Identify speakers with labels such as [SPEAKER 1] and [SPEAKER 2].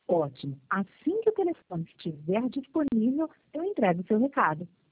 [SPEAKER 1] Ótimo. Assim que o telefone estiver disponível, eu entrego o seu recado.